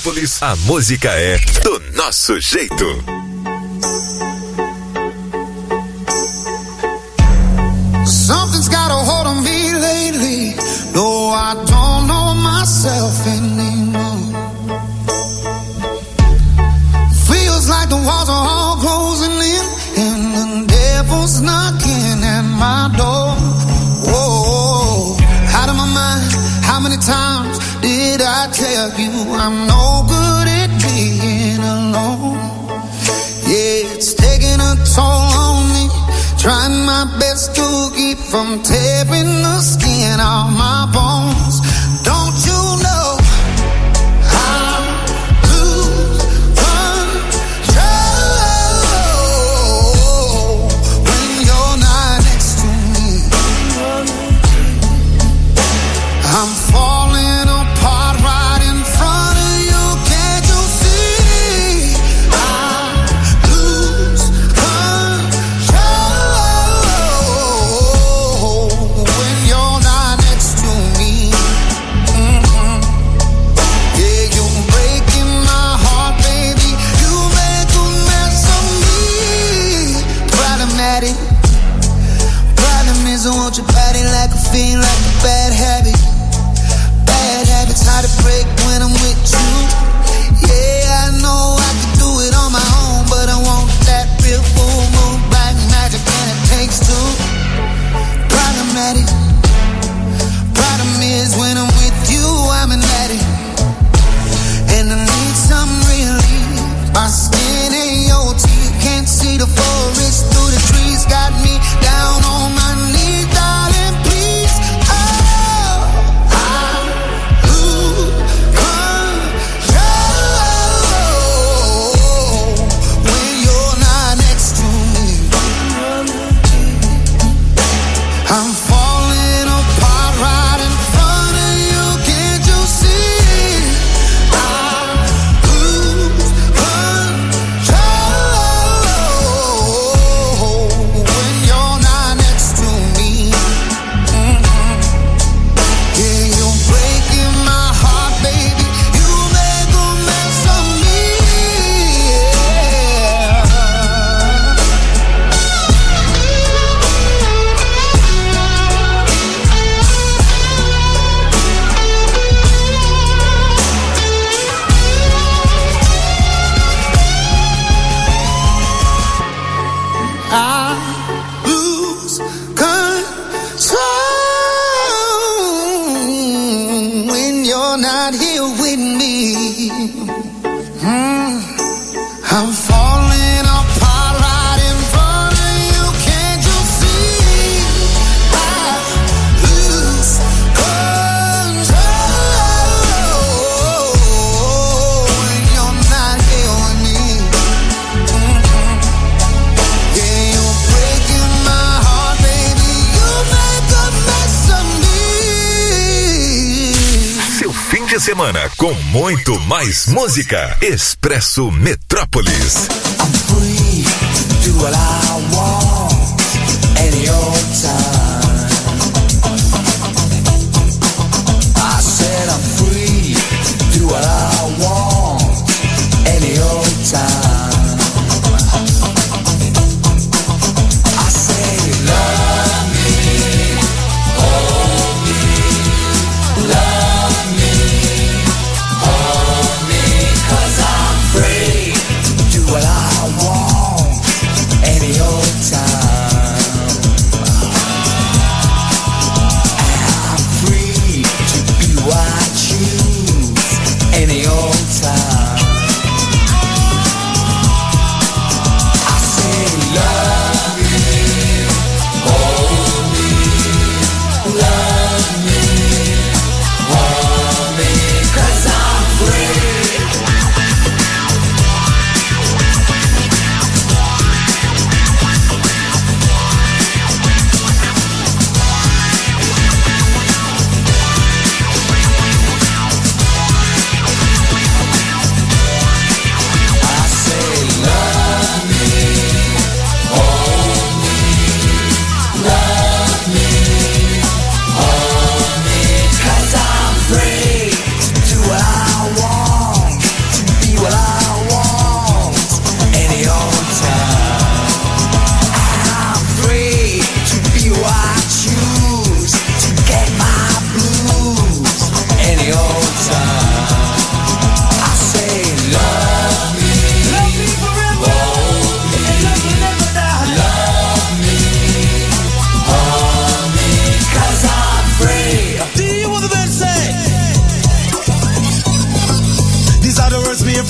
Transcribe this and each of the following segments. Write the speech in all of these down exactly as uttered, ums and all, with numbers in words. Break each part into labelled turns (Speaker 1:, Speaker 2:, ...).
Speaker 1: Metrópolis, a música é do nosso jeito.
Speaker 2: Something's got a hold on me lately. No, I don't know myself anymore. Feels like the walls are all closing in, and the devil's knocking at my door. Whoa, out of my mind. How many times did I tell you I'm no good at being alone? Yeah, it's taking a toll on me. Trying my best to keep from tearing the skin off my bones. Don't you know I lose control when you're not next to me? I'm falling apart right in front of you. Can't you see? I lose control when you're not next to me. Mm-hmm. Yeah, you're breaking my heart, baby. You make a mess of me. Problematic. Problem is I want your body like a fiend, like a bad habit. Bad habits hard to break when I'm with you. Yeah, I know I can do it on my own, but I want that real full moon black magic, and it takes two. Problematic. Problem is when I'm with you, I'm an addict, and I need some relief. My skin ain't your teeth, can't see the forest through the trees. Got me down on my knees, darling, please. Oh, I lose control when you're not next to me. I'm falling apart right in front of you. Can't you see? I lose control when you're not next to me. Mm-hmm. Yeah, you're breaking my heart, baby. You make a mess of me. I lose control when you're not here with me. Mm. I'm falling apart right in front of you. Can't you see? I lose control when you're not here with me. Mm-hmm. Yeah, you're breaking my heart, baby. You make a mess of me.
Speaker 1: Seu fim de semana com muito mais música. Expresso Metrópolis.
Speaker 3: I'm free to do what I want any old time. I said I'm free to do what I want any old time. I say love me, hold me, love me, hold me, 'cause I'm free to do what I want any old time.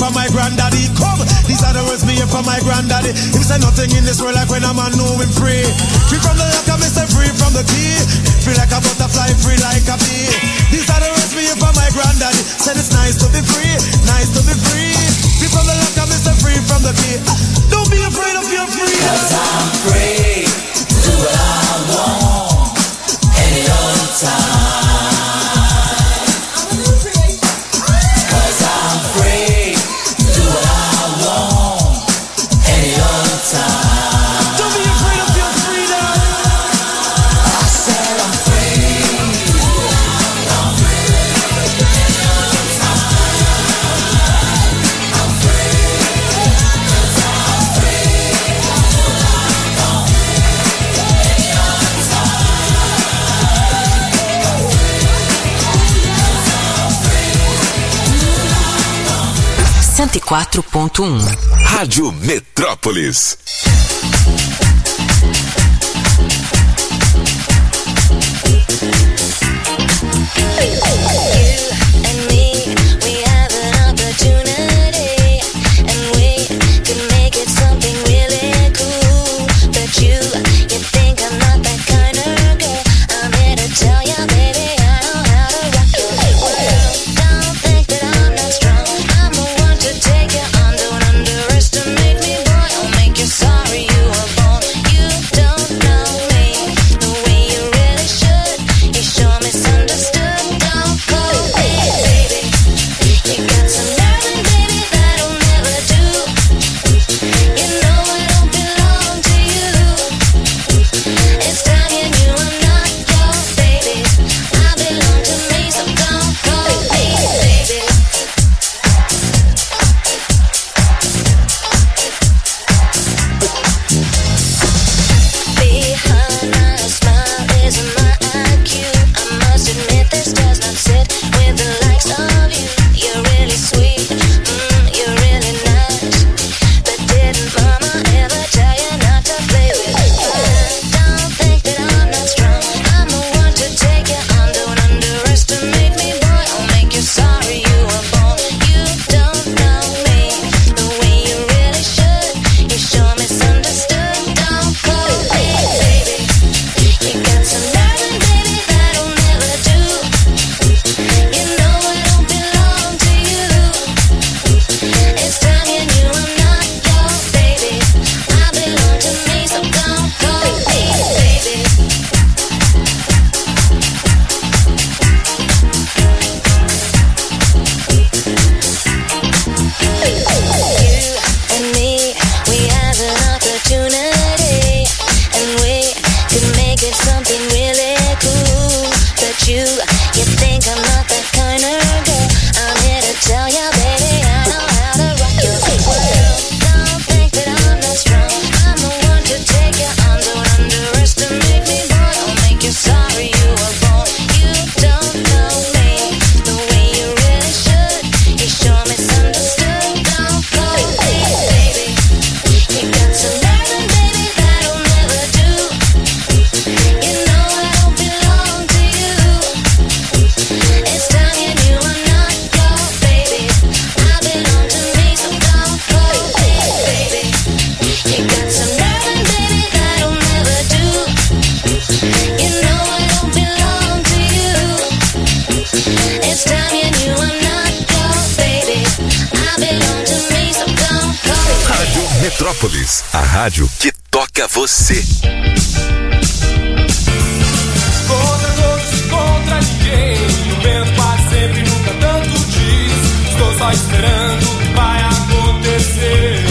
Speaker 4: for my granddaddy. Come, these are the words me here for my granddaddy. Him say nothing in this world like when a man know him free. Free from the lock, me say free from the key. Free like a butterfly, free like a bee. These are the words me here for my granddaddy. Said it's nice to be free, nice to be free. Free from the lock, me say free from the key. Don't be afraid of your freedom. 'Cause I'm free, do what I want, any old time.
Speaker 5: cento e quatro ponto um
Speaker 1: Rádio Metrópolis. Metrópolis, a rádio que toca você.
Speaker 6: Contra todos e contra ninguém, o vento bate sempre, nunca tanto diz. Estou só esperando o que vai acontecer.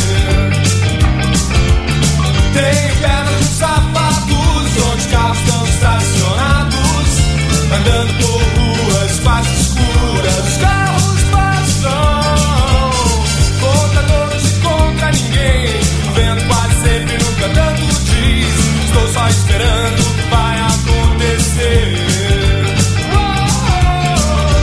Speaker 6: Tenho pedras nos sapatos, onde carros estão estacionados, andando por ruas quase escuras, os carros passam. Contra todos e contra ninguém, o vento quase sempre, nunca tanto diz. Estou só esperando o que vai acontecer. Oh, oh, oh.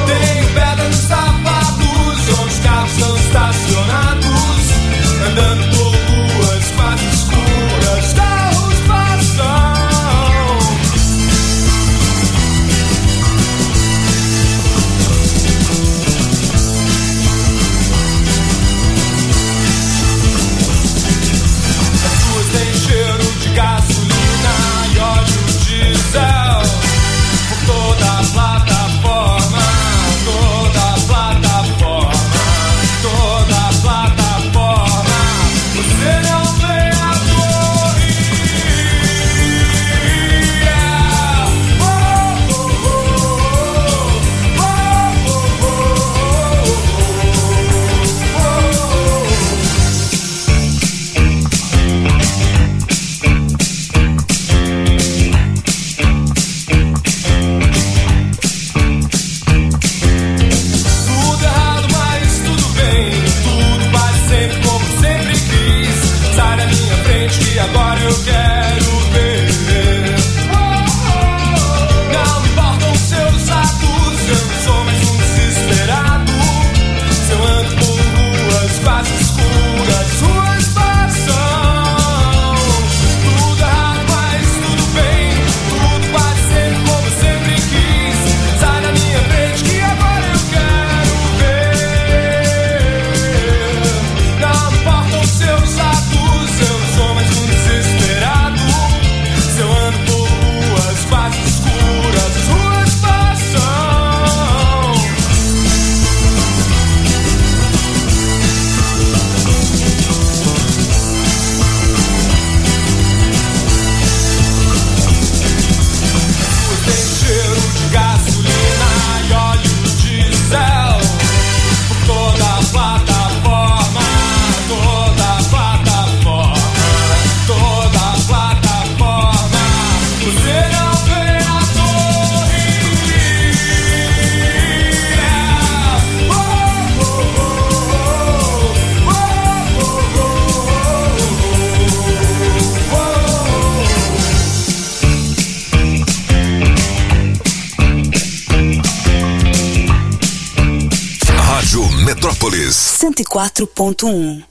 Speaker 1: Metrópolis.
Speaker 5: cento e quatro ponto um.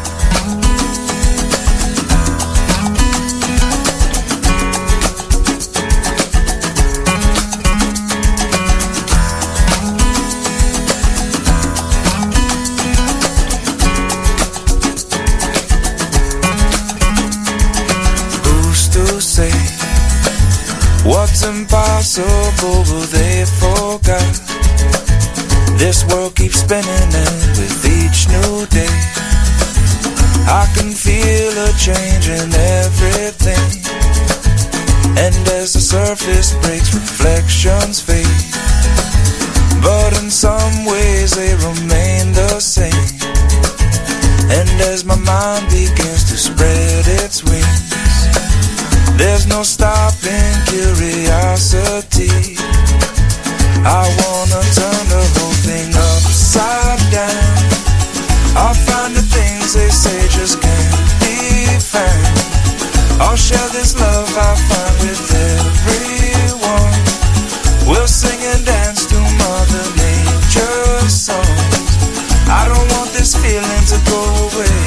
Speaker 7: What's impossible, will they forgot? This world keeps spinning and with each new day I can feel a change in everything. And as the surface breaks, reflections fade, but in some ways they remain the same. And as my mind begins to spread its wings, there's no stopping curiosity. I wanna turn the whole thing upside down. I'll find the things they say just can't be found. I'll share this love I find with everyone. We'll sing and dance to Mother Nature's songs. I don't want this feeling to go away.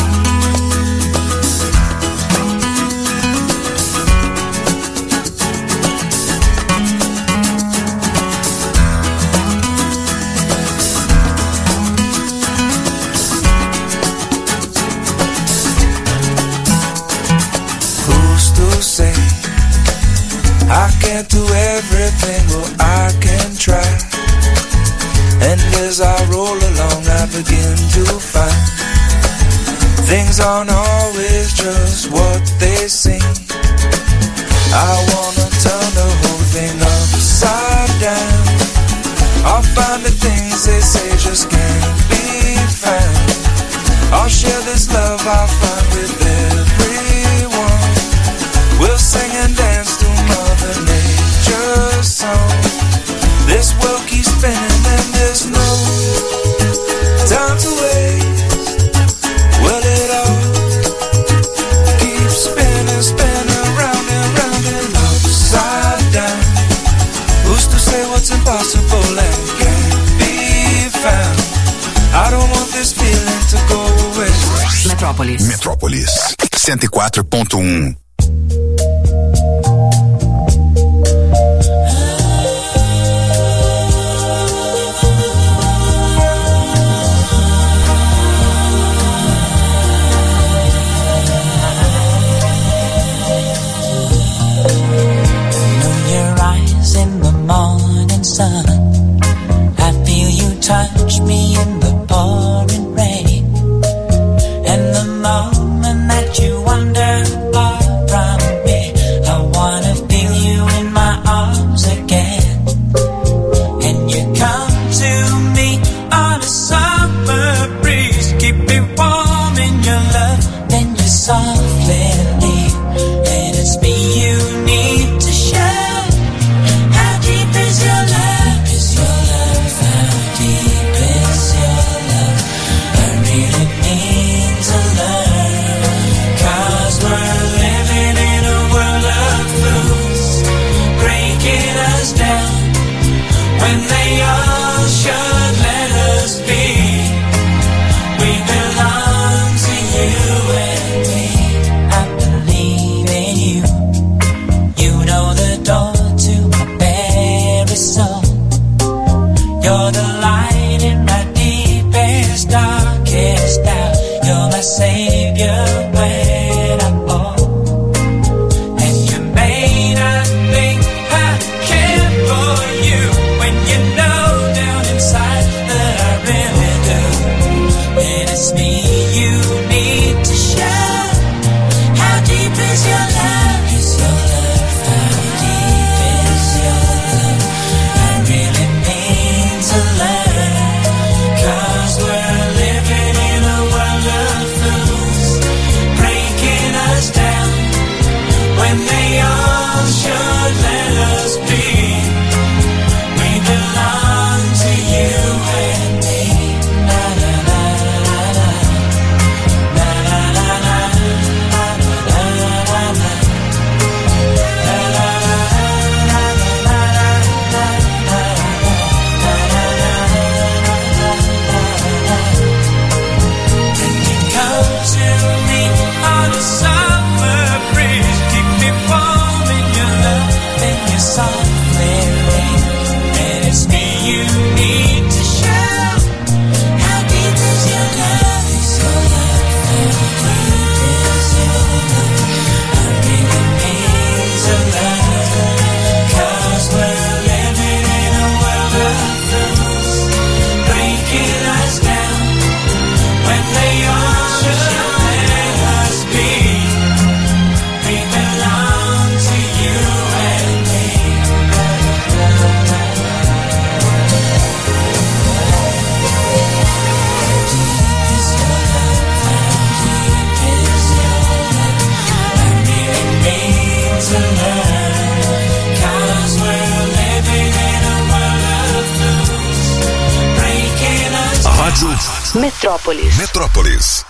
Speaker 7: I can't do everything, well I can try. And as I roll along I begin to find things aren't always just what they seem. I wanna turn the whole thing upside down. I'll find the things they say just can't be found. I'll share this love I find with everyone. We'll sing and dance to Mother Nature's song. This world keeps spinning and there's no time to waste. Well, it all keeps spinning, spinning round and round and upside down. Who's to say what's impossible and can't be found? I don't want this feeling to go away.
Speaker 5: Metrópolis.
Speaker 1: Metrópolis. cento e quatro ponto um.
Speaker 8: Touch me in the pouring rain, and the moment that you wander far from me, I wanna feel you in my arms again. And you come to me on a summer breeze, keep me warm in your love, then you softly leave, and it's me you need to share. How deep is your love? Is your love? How deep is your
Speaker 1: Rádio
Speaker 5: Metrópolis.
Speaker 1: Metrópolis.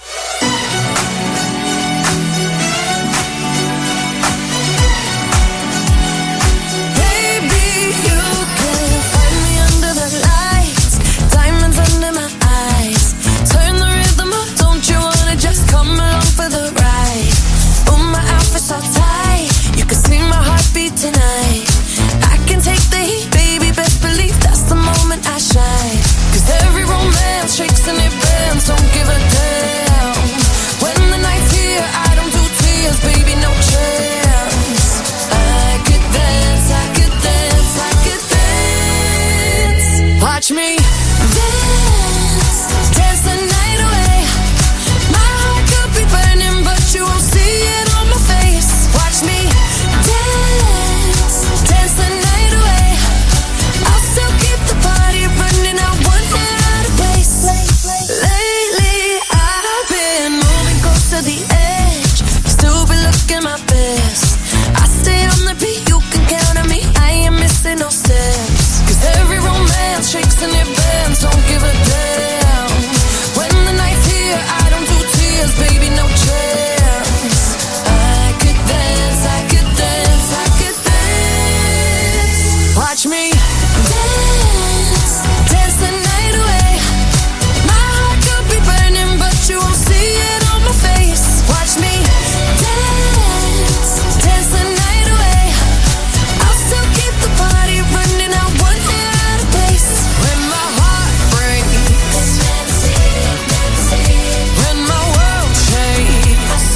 Speaker 9: Tonight, I can take the heat, baby. Best believe that's the moment I shine. 'Cause every romance shakes and it bends. Don't give a damn. When the night's here, I don't do tears, baby. No chance. I could dance, I could dance, I could dance. Watch me dance, dance the night away. My heart could be burning, but you won't see it on my face. Watch me dance, dance the night away. I'll still keep the party running. I won't get out of place. Lately I've been moving close to the edge. Still be looking my best. I stay on the beat, you can count on me. I ain't missing no steps. 'Cause every romance shakes and it bends. Don't give a damn. When the night's here, I don't do tears, baby. No chance. I could dance, I could dance, I could dance. Watch me dance, dance the night away. My heart could be burning, but you won't see it on my face. Watch me dance, dance the night away. I'll still keep the party running. I won't get out of place. When my heart breaks, when my world shakes,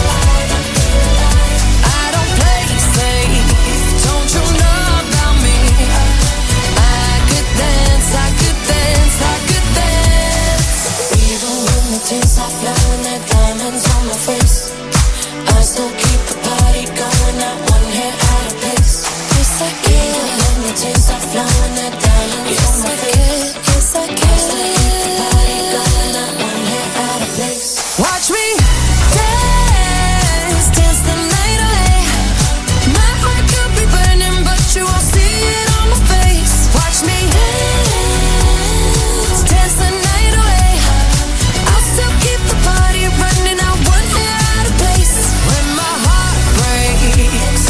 Speaker 9: I don't play safe. Don't you know about me? I could dance, I could dance, I could dance. Even when the tears are flowing, there diamonds on my face, I still keep the party going. Not one hair out of place. Yes, I can. Even when the tears are flowing, there diamonds on my face. Yes, I can. I still keep the party going. Not one hair out of place. Watch me dance, dance the night away. My heart could be burning, but you won't see it on my face. Watch me dance, dance the night away. I'll still keep the party running. I won't get out of place. When my heart breaks,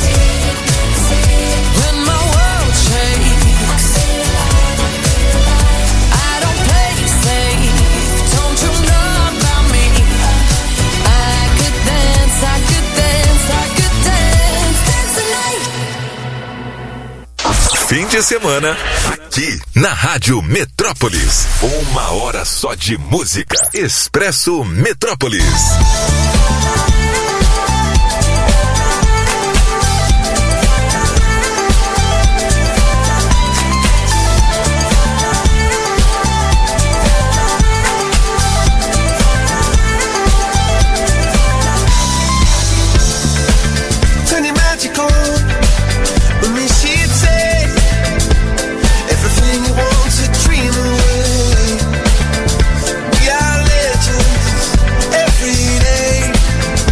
Speaker 9: when my world shakes, I don't play safe. Don't you know about me? I could dance, I could dance, I could dance, dance the night.
Speaker 1: Fim de semana, aqui na Rádio Metrópolis. Uma hora só de música. Expresso Metrópolis.
Speaker 4: Turning magical. With me she'd say everything you want to dream away. We are legends every day.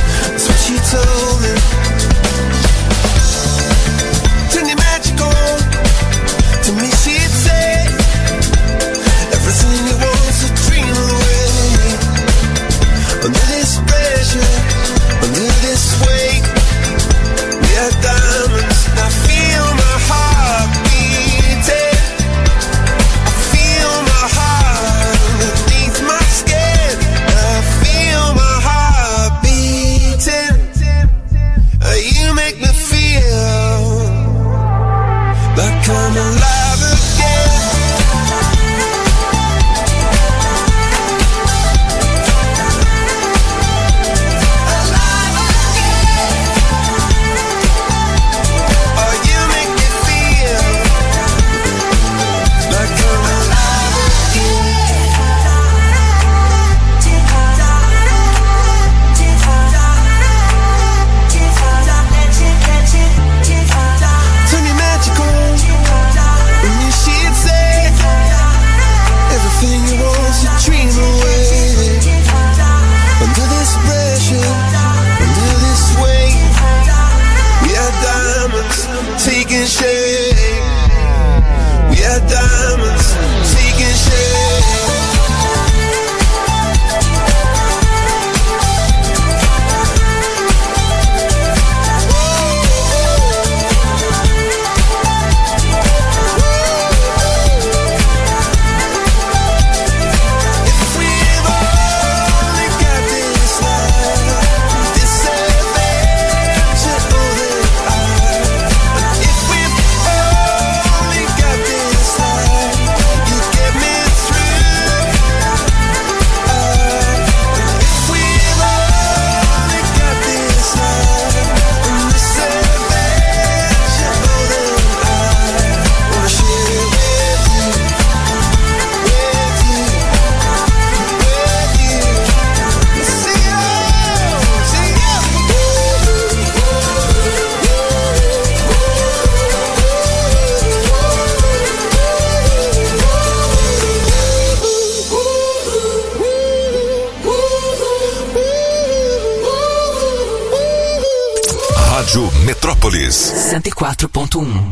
Speaker 1: Rádio Metrópolis
Speaker 5: cento e quatro ponto um.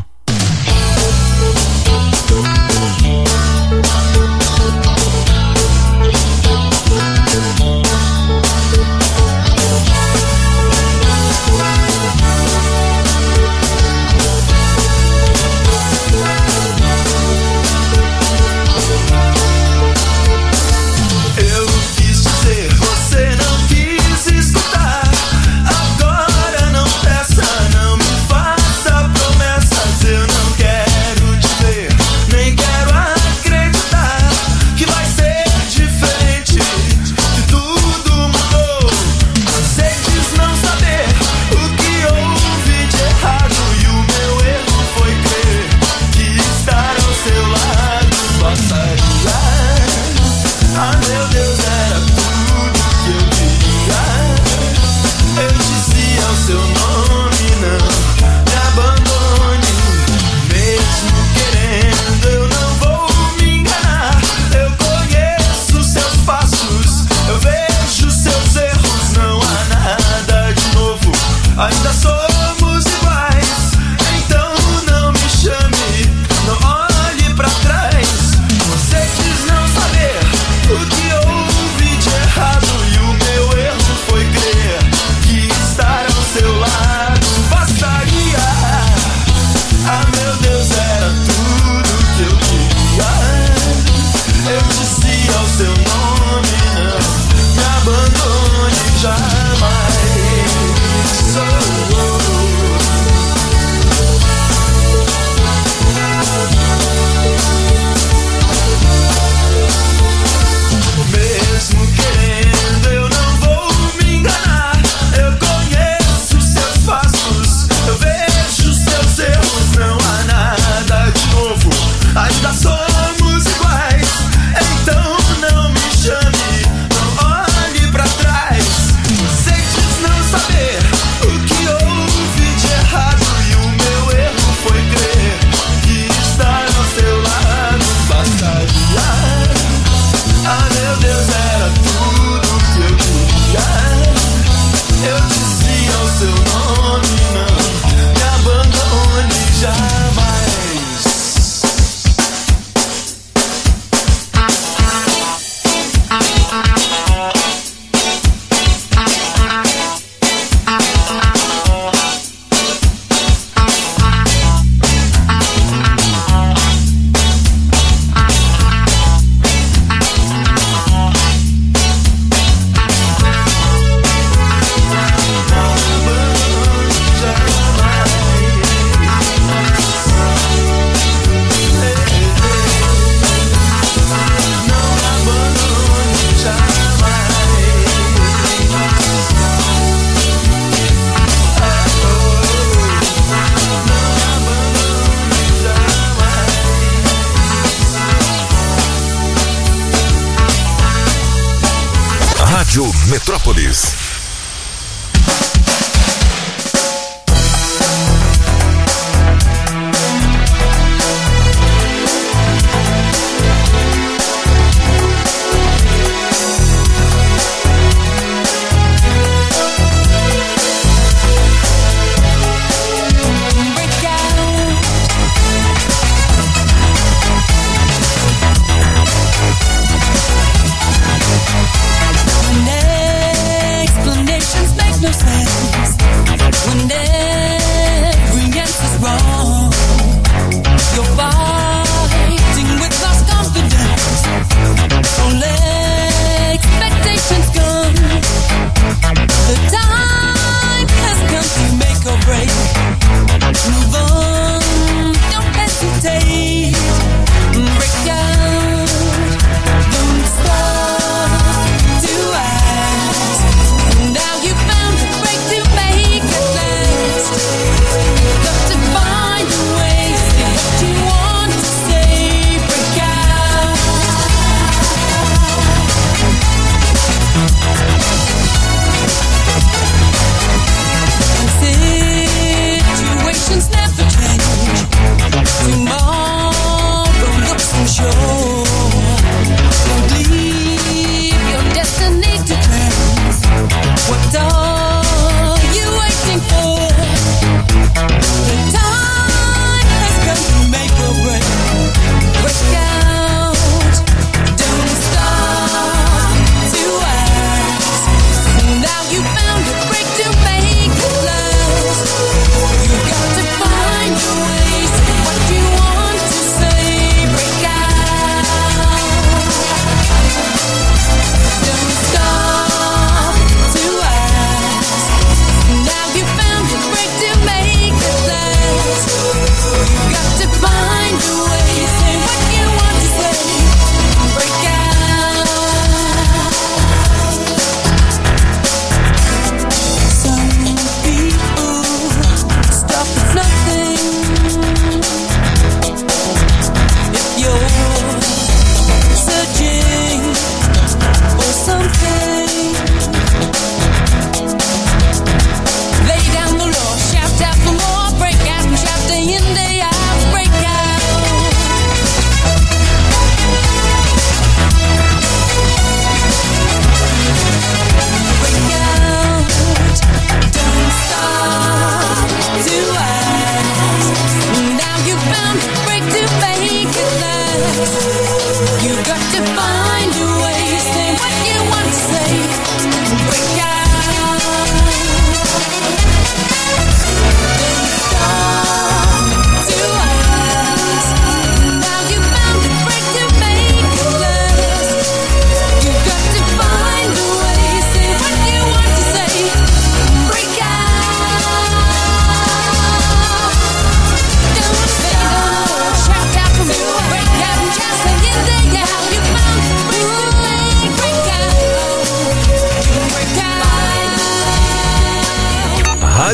Speaker 1: Rádio Metrópolis.
Speaker 9: Next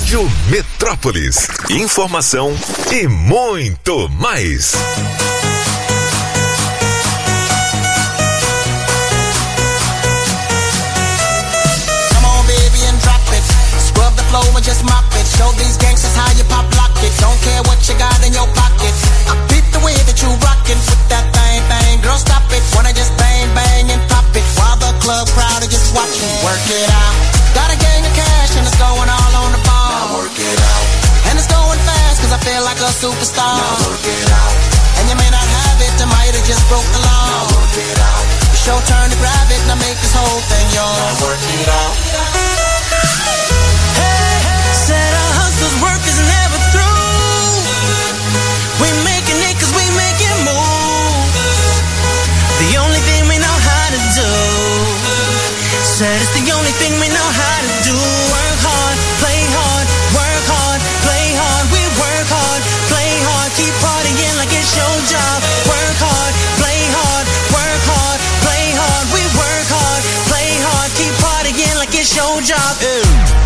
Speaker 1: Rádio Metrópolis. Informação e muito mais.
Speaker 2: Flow and just mop it. Show these gangsters how you pop lock it. Don't care what you got in your pocket. I beat the way that you rockin' with that thing, thing. Girl, stop it. Wanna just bang, bang and pop it while the club crowd are just watching. Work it out. Got a gang of cash and it's going all on the ball. Now work it out. And it's going fast cause I feel like a superstar. Now work it out. And you may not have it, I might have just broke the law. Now work it out. It's your turn to grab it and I make this whole thing yours. Now work it out.
Speaker 10: Said our hustle's work is never through. We making it cause we making moves. The only thing we know how to do. Said it's the only thing we know how to do. Work hard, play hard, work hard, play hard. We work hard, play hard, keep partying like it's your job. Work hard, play hard, work hard, play hard. We work hard, play hard, keep partying like it's your job. Ew.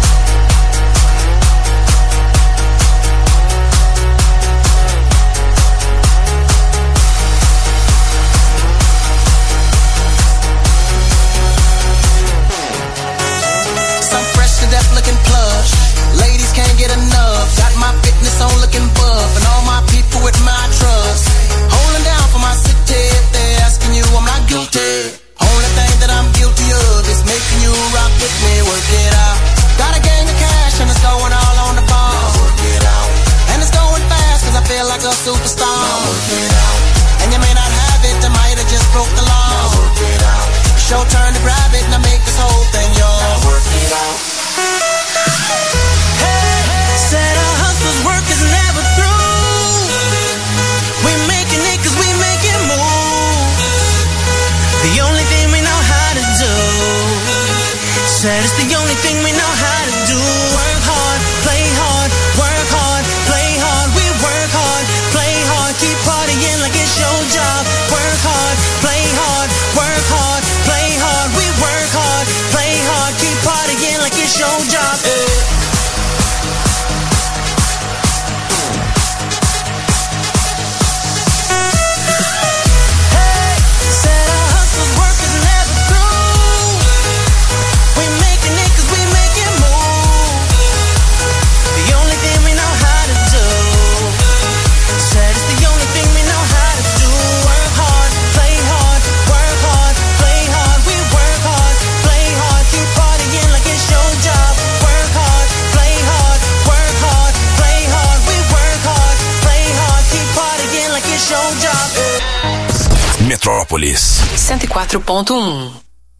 Speaker 2: Looking plush, ladies can't get enough. Got my fitness on looking buff, and all my people with my trust. Holding down for my city. If they're asking you, I'm not guilty. Only thing that I'm guilty of is making you rock with me. Work it out. Got a gang of cash and it's going all on the ball. Now work it out. And it's going fast cause I feel like a superstar. Now work it out. And you may not have it, I might have just broke the law. Now work it out. It's your turn to grab it and I make this whole thing yours. Now work it out.
Speaker 10: Said our hustle's work is never through. We making it cause we making moves. The only thing we know how to do. Said it's the only thing we know how to do. Work hard, play hard, work hard, play hard. We work hard, play hard, keep partying like it's your job. Work hard, play hard, work hard, play hard. We work hard, play hard, keep partying like it's your job. Hey.
Speaker 5: Metrópolis cento e quatro ponto um.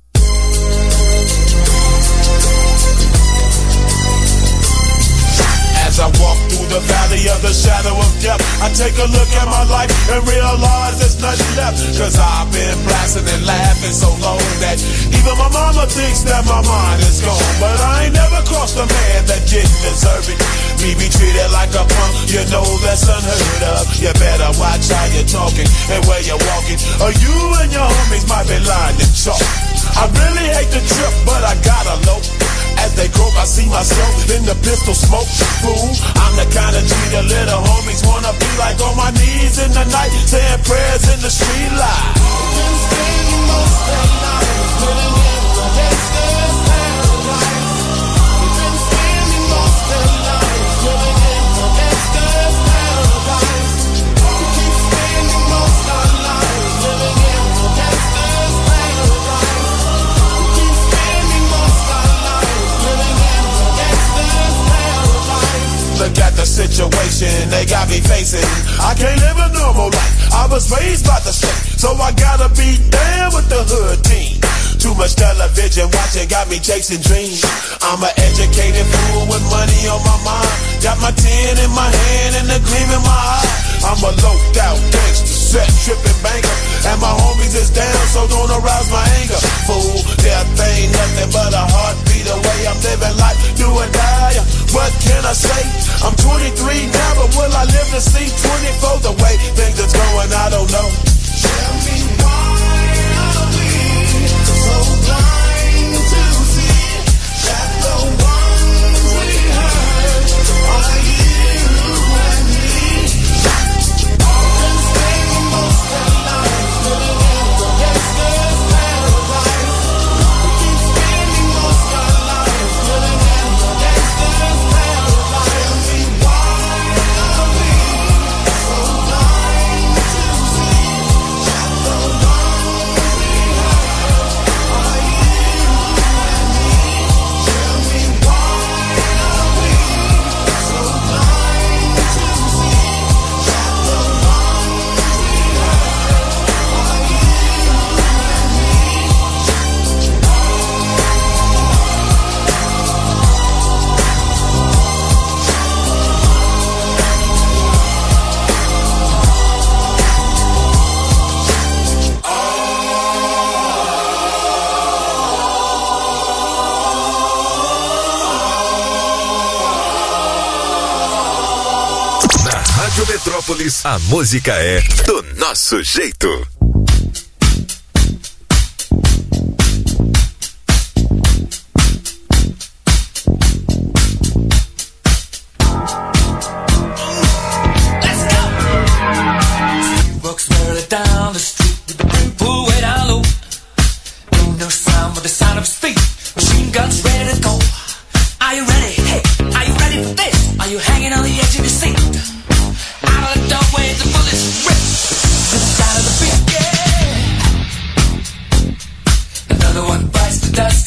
Speaker 4: As I walk through the valley of the shadow of death, I take a look at my life and realize there's nothing left. Cause I've been blasting and laughing so long that even my mama thinks that my mind is gone. But I ain't never crossed a man that didn't deserve it. Me be treated like a punk, you know that's unheard of. You better watch how you're talking and where you're walking, or you and your homies might be lying to chalk. I really hate the trip, but I gotta know. As they croak, I see myself in the pistol smoke. Fool, I'm the kind of G the little homies wanna be like, on my knees in the night, saying prayers in the street light. Been spending most of the night living in the gangster's paradise. Been spending most of the night living in the gangster's paradise. Keep spending most of the night living in the gangster's paradise. Keep spending most of the night living in the gangster's paradise. Look at the situation they got me facing. I can't live a normal life. I was raised by the state, so I gotta be down with the hood team. Too much television watching got me chasing dreams. I'm an educated fool with money on my mind. Got my tin in my hand and the gleam in my eye. I'm a loped out gangster, set tripping banker, and my homies is down, so don't arouse my anger. Fool, death ain't nothing but a heartbeat away. I'm living life, do or die. What can I say? I'm twenty-three now, but will I live to see twenty-four? The way things are going, I don't know. Tell me why are we so blind to see that the ones we hurt
Speaker 1: Metrópolis, a música é do nosso jeito.
Speaker 8: Walks merrily down the street with the brim pulled way down low. Ain't no sound but the sound of his feet. Machine guns ready to go. Are you ready? Hey, are you ready for this? Are you hanging on the edge of your seat? Out of the doorway, the bullets rip to the sound of the beat. Yeah. Another one bites the dust.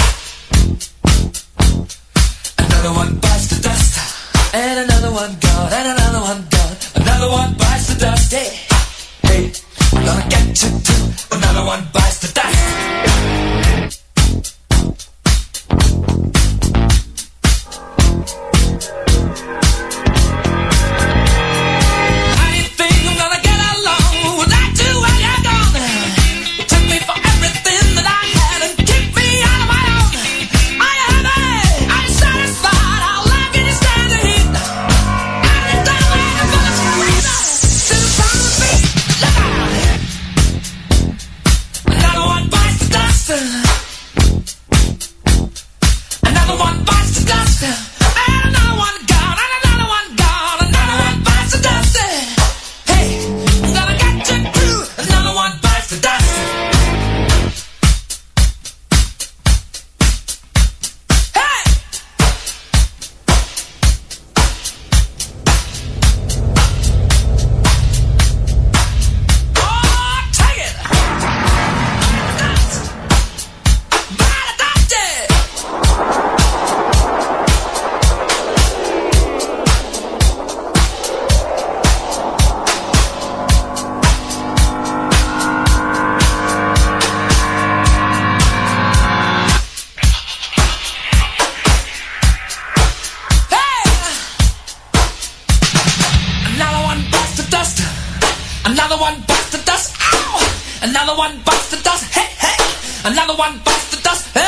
Speaker 8: Another one bites the dust. And another one gone. And another one gone. Another one bites the dust. Yeah. Hey, I'm gonna get you too. Another one bites the dust. How you think I'm gonna get along without you when you're gone? You took me for everything that I had and kicked me out of my own. Are you happy? Are you satisfied? How long can you stand the heat? Are you done with the bullets breathe? To the sound of the beat. Look out! Another one bites the dust. Another one bites the dust. And another one gone. And another one gone. Another one bites the dust. Hey, I'm gonna get you too. Another one bites the dust. Hey! Oh, take it! Dust. By the dust, yeah. Hey! Another one bites the dust. Another one bites the dust. Ow! Another one bites the dust. Hey, hey! Another one bites the dust. Hey!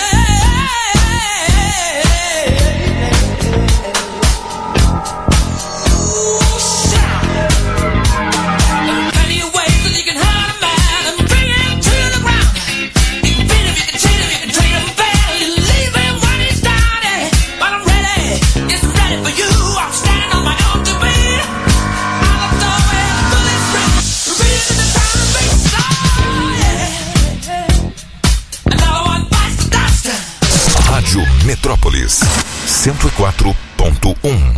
Speaker 8: Ooh, shout! There are plenty of ways that you can hurt a man and bring him to the ground. You can beat him, you can cheat him, you can treat him fair. You leave him when he's down. Yeah. But I'm ready, yes, I'm ready for you. I'm standing on my own two feet. Out of the way, the bullets rip. Read to the sound of the beat. Oh, yeah. Another one bites the dust.
Speaker 1: Rádio Metrópolis, cento e quatro ponto um.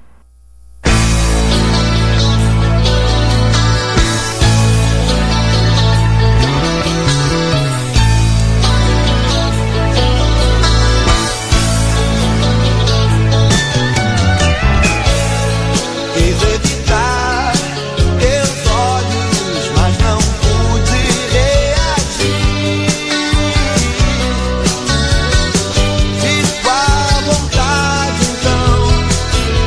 Speaker 3: Quis evitar teus olhos, mas não pude reagir. Fico à vontade então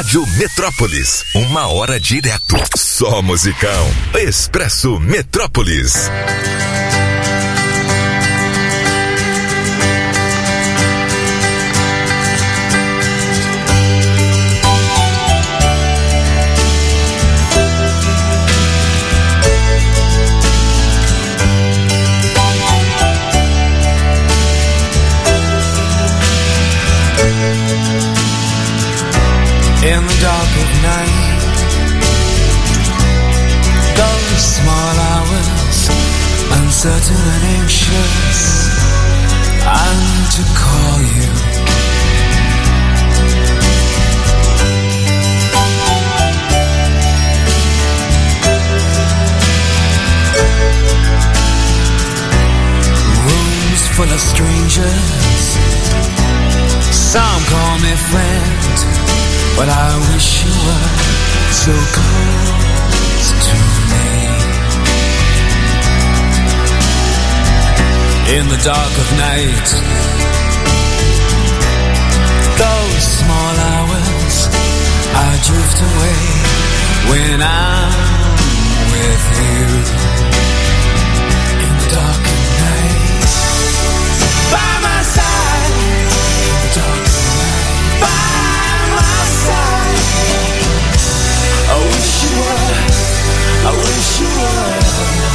Speaker 1: Rádio Metrópolis, uma hora direto. Só musicão. Expresso Metrópolis.
Speaker 7: In the dark of night, those small hours, uncertain and anxious, I need to call you. Rooms full of strangers, some call me friend, but I wish you were so close to me. In the dark of night, those small hours, I drift away when I'm with you. In the dark of night, by my side. In the dark of night, by my side. I wish you were, I wish you were.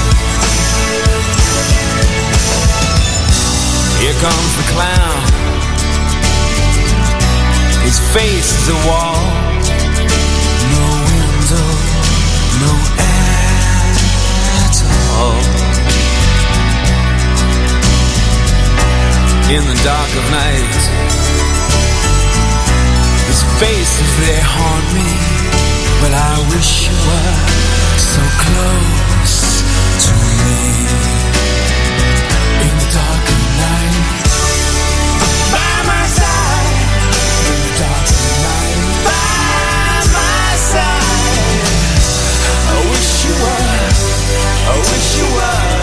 Speaker 7: Here comes the clown, his face is a wall, no window, no air at all. In the dark of night, his faces, they haunt me, but I wish you were so close to me. In the dark of night, by my side. In the dark of night, by my side. I wish you were, I wish you were.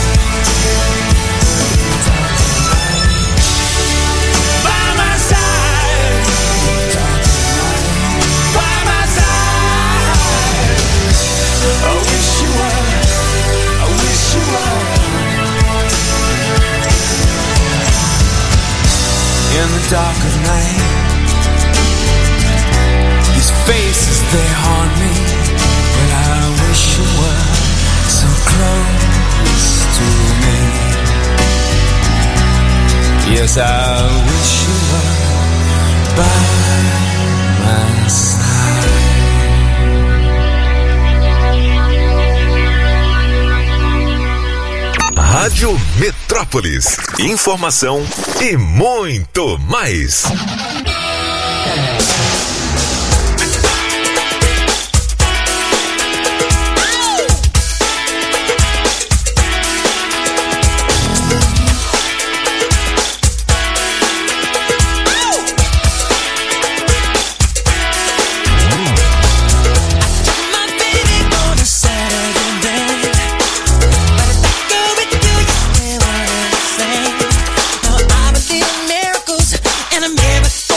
Speaker 7: In the dark of night, by my side. In the dark of night, by my side. I wish you were, I wish you were. In the dark of night, his faces, they haunt me, but I wish you were so close to me. Yes, I wish you were by my side.
Speaker 1: Rádio Metrópolis. Informação e muito mais.
Speaker 10: And I never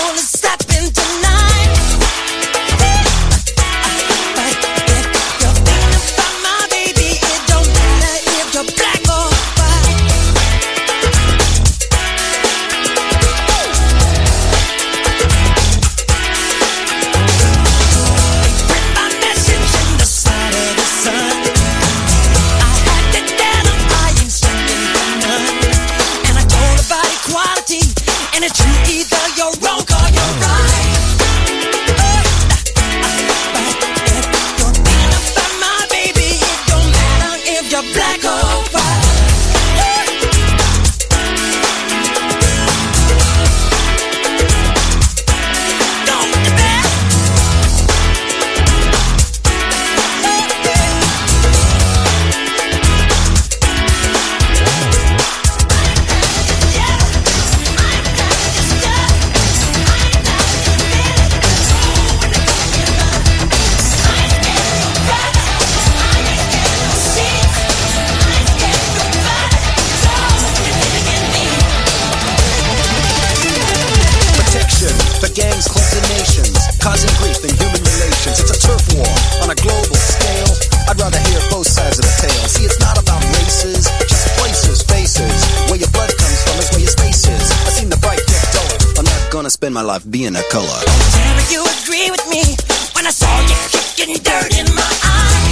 Speaker 11: spend my life being a color.
Speaker 10: Whenever you agree with me, when I saw you kicking dirt in my eye.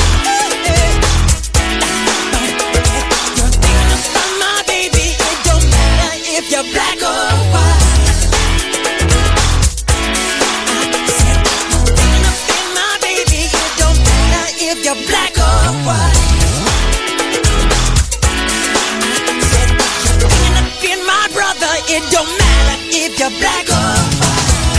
Speaker 10: You're thinking about my baby, it don't matter if you're black or white. I said, you're thinking about my baby, it don't matter if you're black or white. I said, you're thinking about my brother, it don't matter if you're black or white.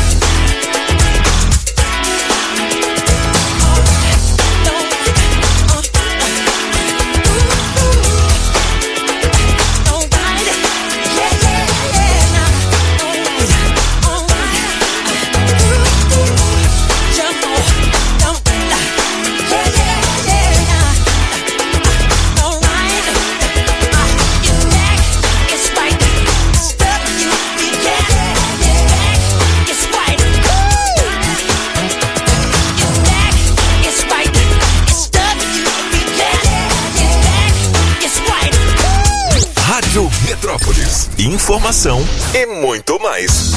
Speaker 1: Metrópolis, informação e muito mais.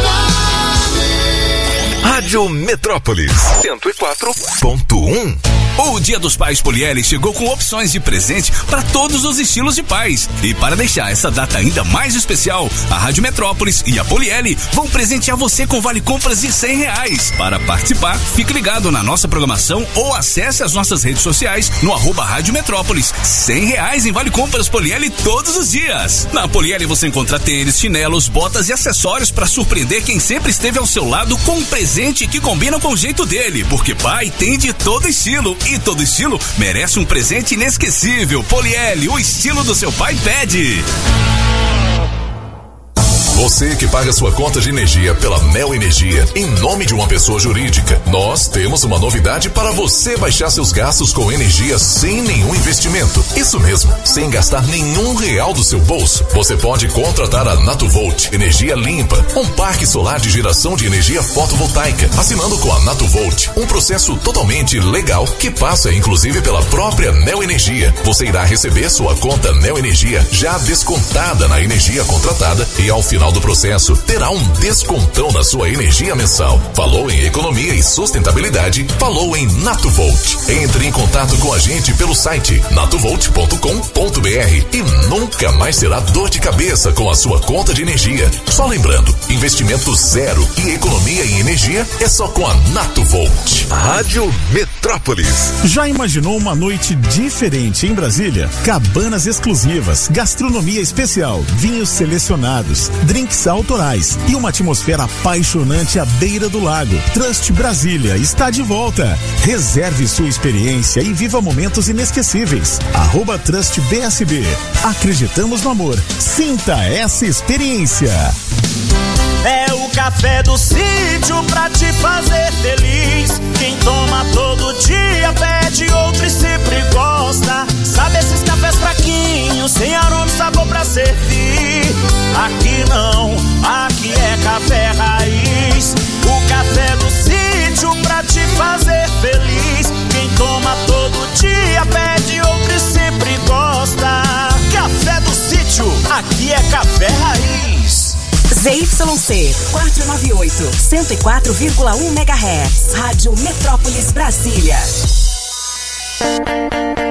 Speaker 1: Rádio Metrópolis cento e quatro ponto um.
Speaker 11: O Dia dos Pais Polieli chegou com opções de presente para todos os estilos de pais. E para deixar essa data ainda mais especial, a Rádio Metrópolis e a Polieli vão presentear você com vale compras de cem reais. Para participar, fique ligado na nossa programação ou acesse as nossas redes sociais no arroba Rádio Metrópolis. cem reais em vale compras Polieli todos os dias. Na Polieli você encontra tênis, chinelos, botas e acessórios para surpreender quem sempre esteve ao seu lado com um presente que combina com o jeito dele, porque pai tem de todo estilo e todo estilo merece um presente inesquecível. Polieli, o estilo do seu pai pede.
Speaker 1: Você que paga sua conta de energia pela Neo Energia em nome de uma pessoa jurídica, nós temos uma novidade para você baixar seus gastos com energia sem nenhum investimento. Isso mesmo, sem gastar nenhum real do seu bolso. Você pode contratar a Natuvolt Energia Limpa, um parque solar de geração de energia fotovoltaica, assinando com a Natuvolt, um processo totalmente legal que passa inclusive pela própria Neo Energia. Você irá receber sua conta Neo Energia já descontada na energia contratada e ao final do processo terá um descontão na sua energia mensal. Falou em economia e sustentabilidade? Falou em Natuvolt. Entre em contato com a gente pelo site natuvolt ponto com ponto br e nunca mais terá dor de cabeça com a sua conta de energia. Só lembrando, investimento zero e economia em energia é só com a Natuvolt.
Speaker 12: Rádio Metrópolis.
Speaker 13: Já imaginou uma noite diferente em Brasília? Cabanas exclusivas, gastronomia especial, vinhos selecionados, drinks autorais e uma atmosfera apaixonante à beira do lago. Trust Brasília está de volta. Reserve sua experiência e viva momentos inesquecíveis. Arroba Trust B S B. Acreditamos no amor. Sinta essa experiência.
Speaker 10: É o café do sítio pra te fazer feliz. Quem toma todo dia pede outro e sempre gosta. Sabe esses cafés fraquinhos, sem aroma e sabor pra servir? Aqui não, aqui é café raiz. O café do sítio pra te fazer feliz. Quem toma todo dia pede outro e sempre gosta. Café do sítio, aqui é café raiz.
Speaker 14: Z Y C quatrocentos e noventa e oito, cento e quatro vírgula um megahertz. Rádio Metrópolis Brasília.